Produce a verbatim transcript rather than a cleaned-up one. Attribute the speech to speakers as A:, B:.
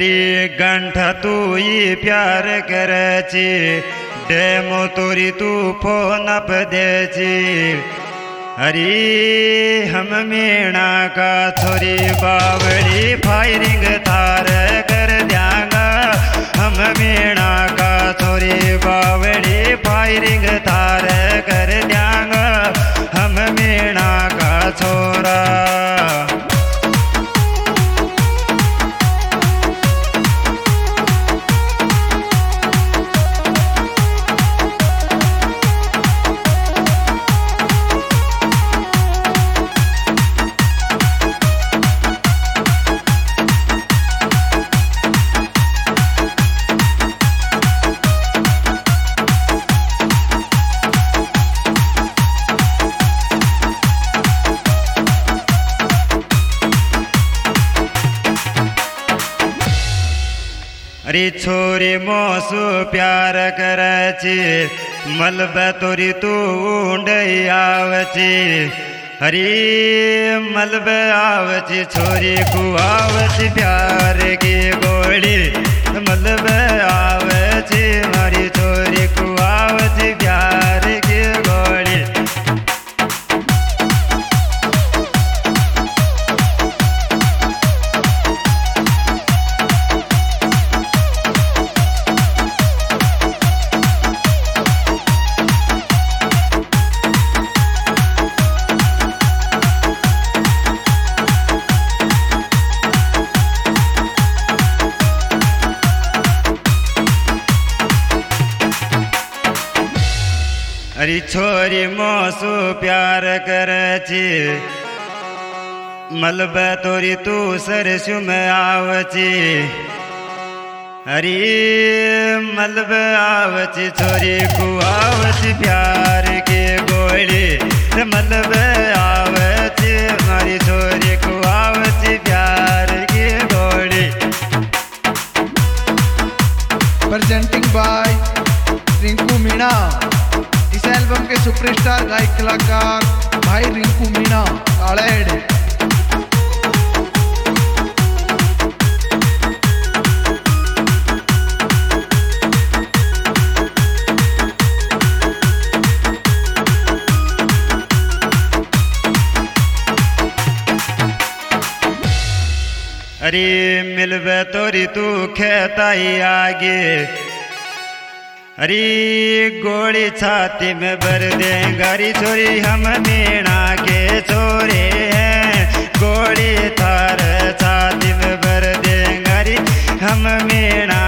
A: अरे गंठा तू ही प्यार करची डेमो तोरी तू फोन अप देची अरे हम मीणा का थोड़ी बावड़ी फायरिंग थार कर द्यांगा हम मीणा का थोड़ी बावड़ी फायरिंग थार कर द्यांगा हम मीणा का छोरा अरे छोरी मोसू प्यार करची मलब तोरी तू ऊंडई आवची अरे मलब आवची छोरी को आवची प्यार की गोड़ी मलब आवची मारी छोरी को आवची प्यार की गोड़ी अरे छोरी मोसू प्यार करची मलब तोरी तू सरसु में आवची अरे मलब आवची छोरी को आवची प्यार के गोली मलब आवची मारी छोरी को आवची प्यार की गोली
B: प्रेजेंटिंग बाय रिंकू मीणा। इस एल्बम के सुपरस्टार गायक कलाकार भाई रिंकू मीणा कालेड़।
A: अरे मिलबे तोरी तू खेताई आगे अरे गोली छाती में भर देंगा री छोरी हम मीणा के छोरे हैं गोली थार छाती में भर देंगा री हम मीणा